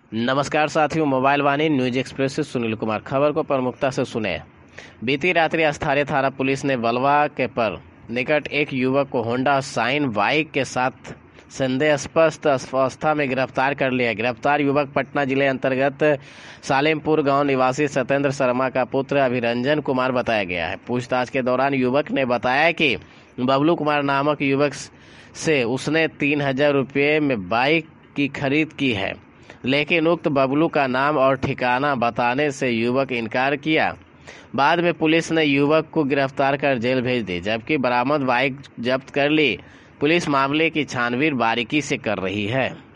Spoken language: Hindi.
नमस्कार साथियों, मोबाइल वाणी न्यूज एक्सप्रेस से सुनील कुमार। खबर को प्रमुखता से सुने। बीती रात्रि स्थानीय थाना पुलिस ने बलवा के पर निकट एक युवक को होंडा शाइन बाइक के साथ संदेहास्पद अवस्था में गिरफ्तार कर लिया। गिरफ्तार युवक पटना जिले अंतर्गत सालेमपुर गांव निवासी सत्येंद्र शर्मा का पुत्र अभिरंजन कुमार बताया गया है। पूछताछ के दौरान युवक ने बताया कि बबलू कुमार नामक युवक से उसने 3,000 रुपये में बाइक की खरीद की है, लेकिन उक्त बबलू का नाम और ठिकाना बताने से युवक इनकार किया। बाद में पुलिस ने युवक को गिरफ्तार कर जेल भेज दी, जबकि बरामद बाइक जब्त कर ली। पुलिस मामले की छानबीन बारीकी से कर रही है।